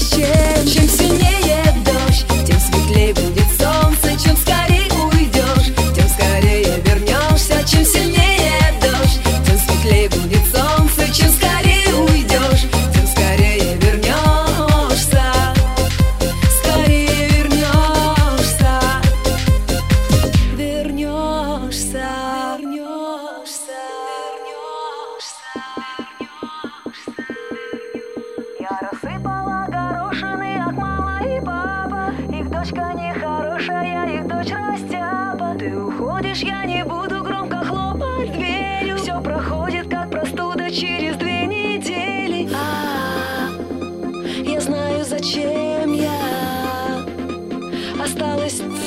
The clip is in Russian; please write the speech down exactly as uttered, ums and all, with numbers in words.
чем, чем сильнее дождь, тем светлее будет солнце. Чем скорее уйдешь, тем скорее вернешься. Чем сильнее дождь, тем светлее будет солнце. Чем скорее уйдешь, тем скорее вернешься. Скорее вернешься. Вернешься. Вернешься. Я рассыпала горошины, как мама и папа. Их дочка нехорошая, их дочь растяпа. Ты уходишь, я не буду громко хлопать дверью. Все проходит, как простуда, через две недели. А, я знаю, зачем я осталась